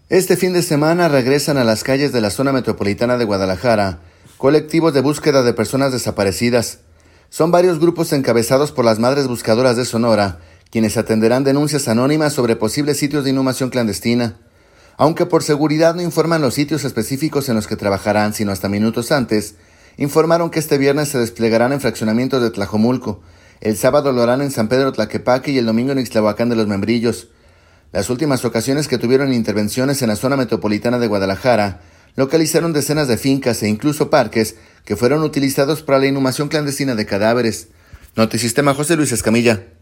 Este fin de semana regresan a las calles de la zona metropolitana de Guadalajara colectivos de búsqueda de personas desaparecidas. Son varios grupos encabezados por las Madres Buscadoras de Sonora, quienes atenderán denuncias anónimas sobre posibles sitios de inhumación clandestina. Aunque por seguridad no informan los sitios específicos en los que trabajarán, sino hasta minutos antes, informaron que este viernes se desplegarán en fraccionamientos de Tlajomulco, el sábado lo harán en San Pedro Tlaquepaque y el domingo en Ixtlahuacán de los Membrillos. Las últimas ocasiones que tuvieron intervenciones en la zona metropolitana de Guadalajara localizaron decenas de fincas e incluso parques que fueron utilizados para la inhumación clandestina de cadáveres. Notisistema, José Luis Escamilla.